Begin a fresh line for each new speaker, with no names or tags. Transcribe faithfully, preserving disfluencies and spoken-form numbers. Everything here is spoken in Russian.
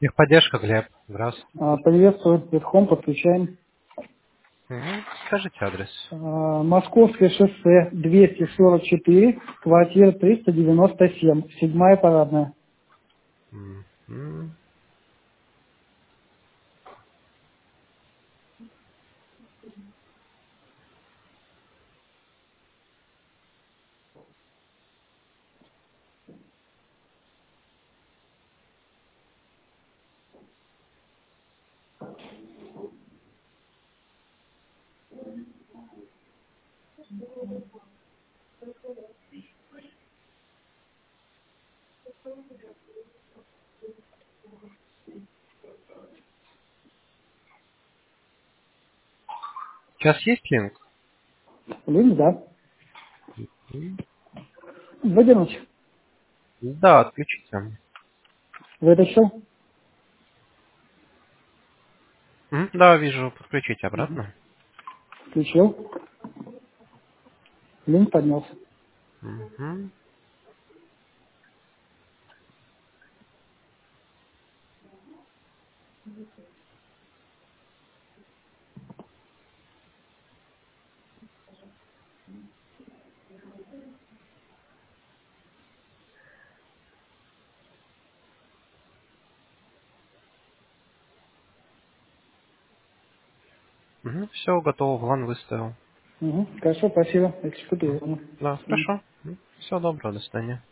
Техподдержка, Глеб. Здравствуйте.
А, Приветствую, Ветхом, подключаем.
Мгм. Скажите адрес.
А, Московское шоссе двести сорок четыре, квартира триста девяносто семь, седьмая парадная.
Мгм. Сейчас есть линк?
Линк, да.
М.
Выдернуть.
Да, отключите.
Вытащил.
Мгм. Да, вижу. Подключите
Мгм.
обратно.
Включил. Линк поднялся.
Мгм. Мгм. Все, готово. План выставил.
Угу. Хорошо, спасибо.
Мгм.
Экзекутирую.
Да,
Мгм.
хорошо. Всего доброго. До свидания.